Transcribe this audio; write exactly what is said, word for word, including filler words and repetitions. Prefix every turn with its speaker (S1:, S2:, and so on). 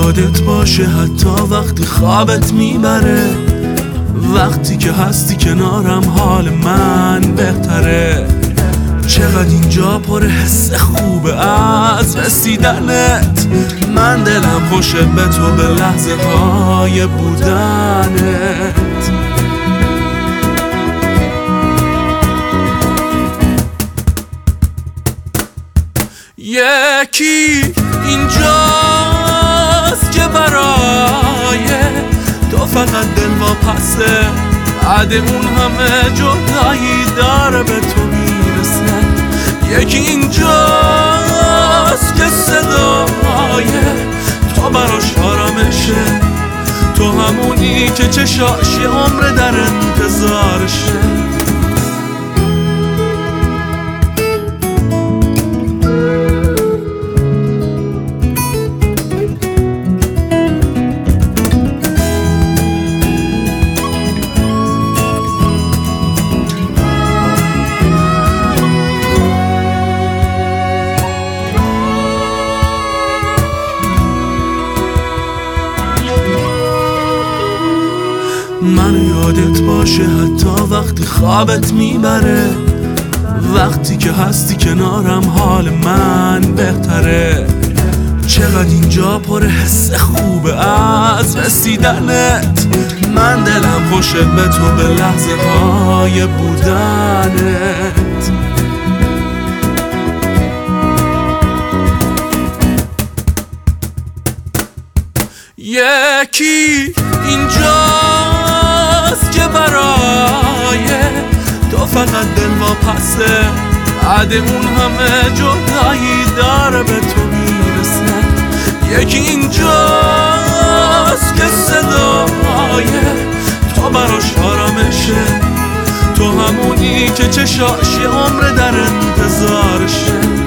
S1: یادت باشه حتی وقتی خوابت میبره، وقتی که هستی کنارم حال من بهتره. چقدر اینجا پر حس خوبه از رسیدنت، من دلم خوشه به تو به لحظه های بودنت. یکی اینجاست که برای تو فقط دل واپسه، بعد اون همه جدایی داره به تو میرسه. یکی اینجاست که صدای تو براش آرامشه، تو همونی که چشاش یه عمر در انتظارشه. منو یادت باشه حتی وقتی خوابت میبره، وقتی که هستی کنارم حال من بهتره. چقدر اینجا پر حس خوبه از رسیدنت، من دلم خوشه به تو به لحظه های بودنت. یکی اینجاست که برای تو فقط دل واپسه، بعد اون همه جدایی داره به تو میرسه. یکی اینجاست که صدای تو براش آرامشه، تو همونی که چشاش یه عمر در انتظارشه.